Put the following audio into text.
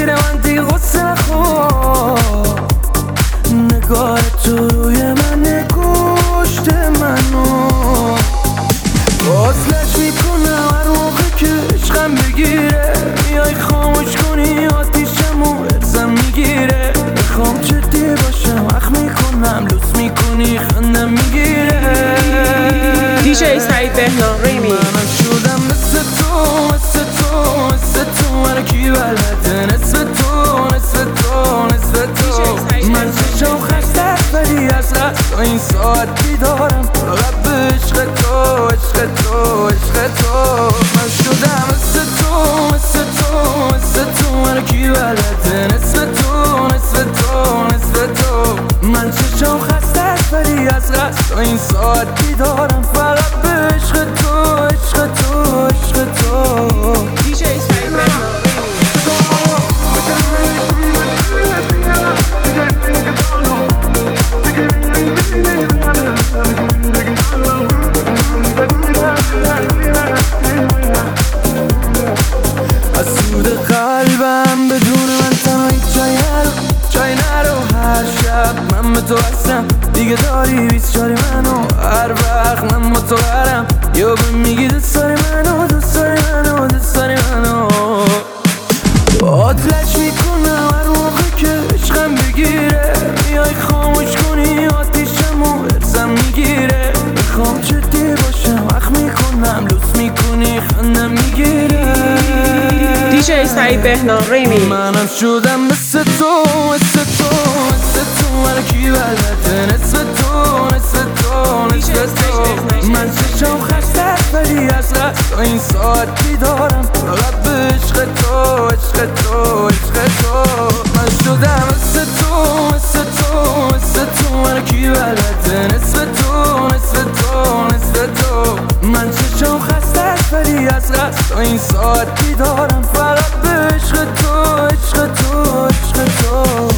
بگیره من دیگه غصه نخور. نگاه تو روی من کشت منو، وصلش میکنم هر موقع که عشقم بگیره. میای خاموش کنی آتیشمو ارزم میگیره. میخوام جدی باشم وقت میکنم لوس میکنی خندم میگیره. دیجی سعید بهنام ریمی. منم شدم مثل تو مثل تو مثل تو، من کی بلده نصف تو نصف تو نصف تو. من چشم خسته است ولی از قصد این ساعت بیدارم فقط به عشق تو عشق تو عشق تو. من شدم مثل تو مثل تو مثل تو، من کی بلده نصف تو نصف تو نصف تو. من چشم خسته است ولی از قصد این ساعت بیدارم فقط به عشق تو عشق تو عشق تو. دیجی سعید بهنام از سود قلبم بدون من تنها هیچ جای نرو. هر شب من به تو هستم دیگه داری 24 منو. هر وقت من با تو قرم یا به میگی دوست داری منو دوست داری منو دوست داری منو. آتلش میکنم هر موقع که عشقم بگیره. میای خاموش کنی آتیشمو ارزم میگیره. میخوام جدی باشم وقت میکنم لوس میکنی خندم میگیره. دیجی سعید بهنام ریمی. منم شدم مثل تو مثل تو مثل تو، من کی بلده نصف تو نصف تو نصف تو. من چشم خسته است ولی از قصد این ساعت بیدارم فقط به عشق تو عشق تو عشق تو. من شدم مثل تو مثل تو مثل تو، من کی بلده نصف تو نصف تو نصف تو. من چشم خسته است ولی از قصد این ساعت بیدارم فقط به عشق تو عشق تو عشق تو.